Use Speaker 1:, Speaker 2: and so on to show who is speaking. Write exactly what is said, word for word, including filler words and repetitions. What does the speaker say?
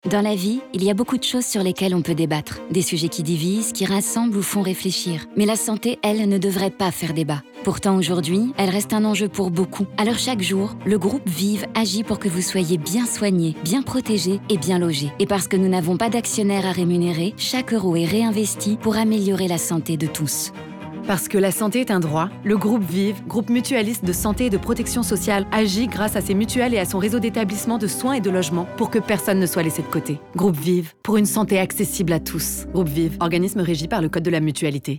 Speaker 1: Dans la vie, il y a beaucoup de choses sur lesquelles on peut débattre. Des sujets qui divisent, qui rassemblent ou font réfléchir. Mais la santé, elle, ne devrait pas faire débat. Pourtant, aujourd'hui, elle reste un enjeu pour beaucoup. Alors chaque jour, le groupe Vive agit pour que vous soyez bien soignés, bien protégés et bien logés. Et parce que nous n'avons pas d'actionnaires à rémunérer, chaque euro est réinvesti pour améliorer la santé de tous.
Speaker 2: Parce que la santé est un droit, le groupe Vive, groupe mutualiste de santé et de protection sociale, agit grâce à ses mutuelles et à son réseau d'établissements de soins et de logement pour que personne ne soit laissé de côté. Groupe Vive, pour une santé accessible à tous. Groupe Vive, organisme régi par le Code de la mutualité.